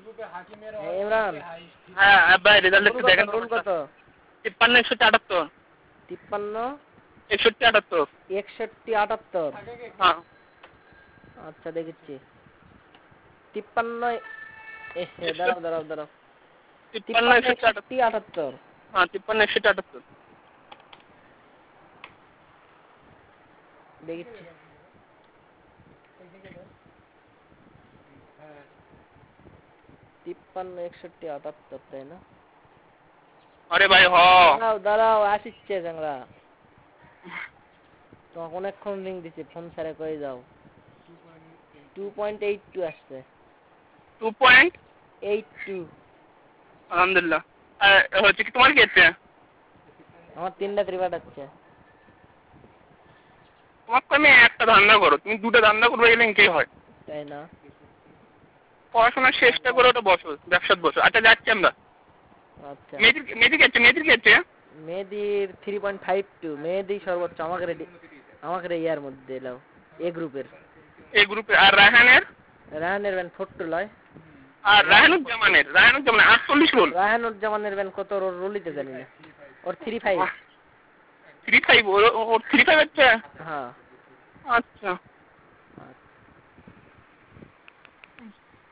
ইমরান, হ্যাঁ ভাই রেজাল্ট একটু দেখেন। রোল কত? 53 178। 53 61 78। 61 78। হ্যাঁ আচ্ছা দেখেছি। 53 দাঁড়াও দাঁড়াও দাঁড়াও, 53 53 178। 61 78। হ্যাঁ 53 178। দেখেছি। 53 61 78, তাই না? আরে ভাই হ দাঁড়াও দাঁড়াও, আসিচ্ছে চ্যাংড়া। তোমাকে অনেকক্ষণ লিঙ্ক দিছি, ফোন ছাড়া কয়ে যাও। 2.82 আসছে। 82। আলহামদুলিল্লাহ। হচ্ছে কি তোমার কি হচ্ছে? আমার 3টা ত্রিপাঠ আছে। তোমাকে আমি একটা ধান্দা করো, তুমি দুটো ধান্দা করবে গেলে কে হয়? তাই না? পড়াশোনার শেষটা করে ওটা বসো, ব্যবসাত বসো। আচ্ছা যাচ্ছি আমরা। আচ্ছা। মেয়েদের কি হচ্ছে? মেহেদির 3.52। মেহেদি সর্বোচ্চ আমাকে ইয়ার মধ্যে এলাও, এ গ্রুপের। এই গ্রুপে। আর রায়হানের? রায়হানের ব্যান 4 লয়। আর রায়হানুজ্জামানের 48 রোল। রায়হানুজ্জামানের ব্যান কত রোলিতে জানি না। ওর 35। 35 ওর 35 হচ্ছে। হ্যাঁ। আচ্ছা।